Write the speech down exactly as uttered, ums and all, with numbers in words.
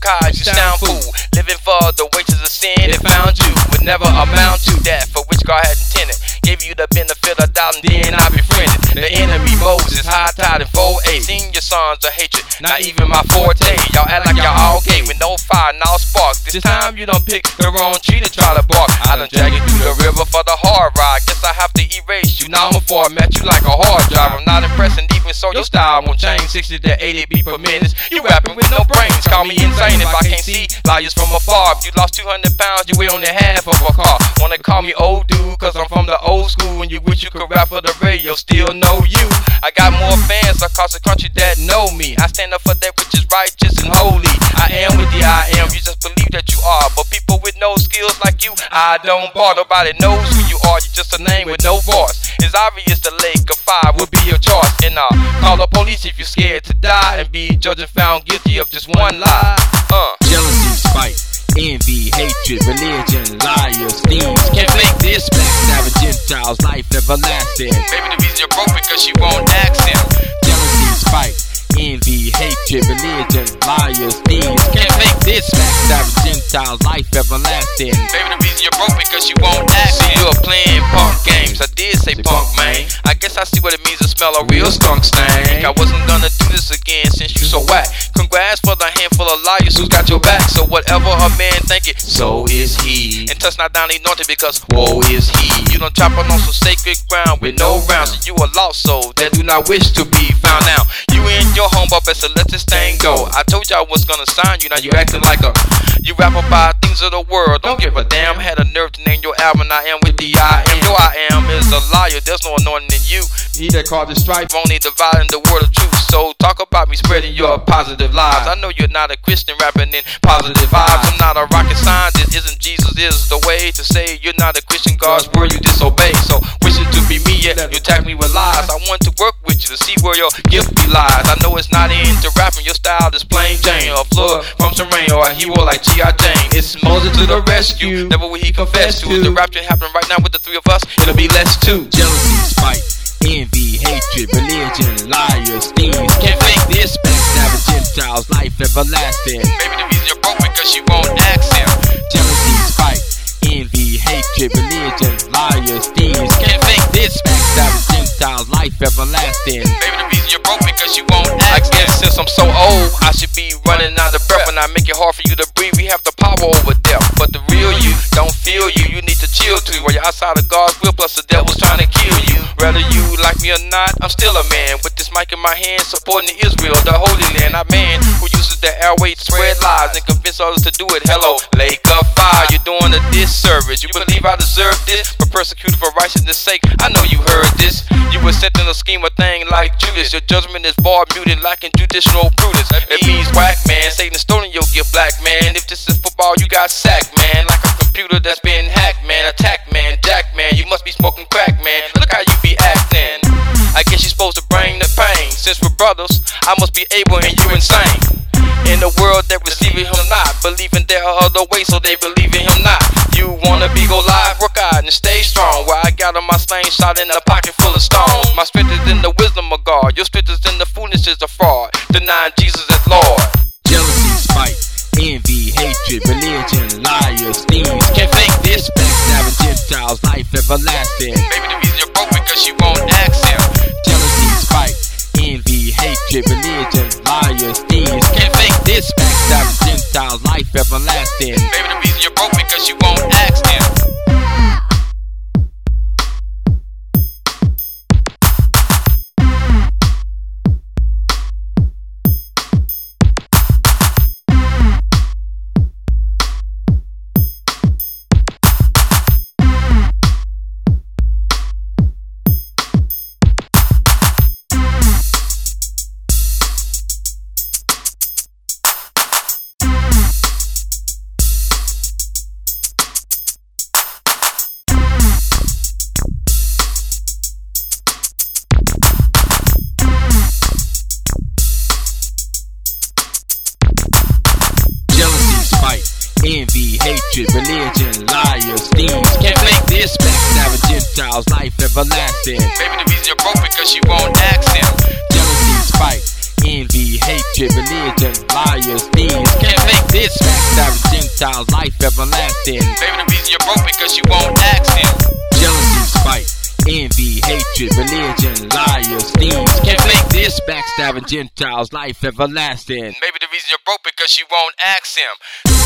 cause you sound fool. Living for the wages of sin that found you would never amount to that for which God had intended. Gave you the benefit of doubt and then I befriended the enemy. Moses, high tide and four A. Seen your sons of hatred, not even my forte. Y'all act like y'all all gay with no fire, no spark. This time you don't pick the wrong tree to try to bark. I done drag you through the river for the hard ride. Guess I have to erase you. Now I'm a format you like a hard drive. I'm not impressing even so your style won't change. Sixty to eighty beat per minute. You rapping with no brains. Call me insane if I can't see liars from afar. If you lost two hundred pounds, you weigh only half of a car. Wanna call me old dude cause I'm from the old school, and you wish you could rap for the radio, still know you. I got more fans across the country that know me. I stand up for that which is righteous and holy. I am with the I am, you just believe that you are. But people with no skills like you, I don't bar. Nobody knows who you are, you're just a name with no voice. It's obvious the lake of fire will be your choice. And uh, call the police if you're scared to die and be judged and found guilty of just one lie. Uh. Jealousy, spite, envy, hatred, religion, liars, thieves. Can't make this backstabbing Gentiles life everlasting. Baby, the reason you're broke because you won't ask him. Jealousy, spite, envy, hatred, religion, liars, thieves. Can't make this backstabbing Gentiles life everlasting. Baby, the reason you're broke because you won't ask him. You're playing punk games. I did say punk, man. I guess I see what it means to smell a real skunk stank. I wasn't gonna do this again since you so whack. Congrats for the handful of liars who's got your back. So whatever a man think it, so is he. And touch not down anointed because woe is he. You don't chop on some sacred ground with no rounds. So you a lost soul that do not wish to be found out. You in your home, but best to let this thing go. I told you I was gonna sign you, now you acting like a. You rap about things of the world, don't give a damn. Had a nerve to name your album, I am with the I am. Your I am is a liar, there's no anointing in you. He that called the strife, only dividing the word of truth. So talk about me spreading your positive lives. I know you're not a Christian rapping in positive vibes. I'm not a rocket scientist, isn't Jesus is the way to say you're not a Christian, God's word you disobey. So wishing to be me, yet you attack me with lies. I want to work with you to see where your gift lies. I know it's not into rapping, your style is plain Jane. Or a flood from some rain, or a hero like G I Jane. It's Moses to the rescue, never will he confess to. If the rapture happen right now with the three of us, it'll be less too. Jealousy, spite, envy, hatred, religion, liars, thieves. Can't fake this backstabbing Gentiles life everlasting. Baby, the reason you're broke because you won't ask him. Jealousy, spite, envy, hatred, religion, liars, thieves. Can't fake this backstabbing Gentiles life everlasting. Baby, the reason you're broke because you won't ask him. I guess since I'm so old, I should be running out of breath. When I make it hard for you to breathe, we have the power over death. But the real you don't feel you, you need to chill too. While you're outside of God's will, plus the devil's trying to kill you. Whether you like me or not, I'm still a man with this mic in my hand, supporting Israel, the Holy Land. I'm man who uses the airway to spread lies and convince others to do it. Hello, lake of fire, you're doing a disservice. You believe I deserve this, but persecuted for righteousness' sake. I know you heard this. You were set in a scheme of thing like Judas. Your judgment is barred, muted, lacking judicial prudence. It means whack, man. Satan stolen your gift, black man. If this is football, you got sacked, man. Like a computer that's been hacked, man. Attack, man. Jack, man. You must be smoking crack, man. Look how you be acting. I guess you're supposed to bring the pain. Since we're brothers, I must be able and you insane. In the world that receiving him not, believing there are other ways, so they believe in him not. You wanna be go live, work out and stay strong. Where I got on my slingshot in a pocket full of stones. My strength is in the wisdom of God, your strength is in the foolishness of fraud, denying Jesus as Lord. Jealousy, spite, envy, hatred, religion, liars, thieves. Can't fake this backstabbing Gentiles life everlasting. Baby, the reason you're broke because you won't ask him. Jealousy, spite, envy, hatred, religion, liars, thieves. Can't fake this backstabbing Gentiles life everlasting. Baby, the reason you're broke because you won't ask him. Envy, hatred, religion, liars, thieves. Can't fake this backstabbing Gentiles life everlasting. Baby, the reason you're broke because you won't ask him. Jealousy, spite, envy, hatred, religion, liars, thieves. Can't fake this Gentiles, life everlasting. Maybe the reason you're broke because you won't ask him. Jealousy, spite, envy, hatred, religion, liars, thieves. Can't make this. Backstabbing Gentiles, life everlasting. Maybe the reason you're broke because you won't ask him.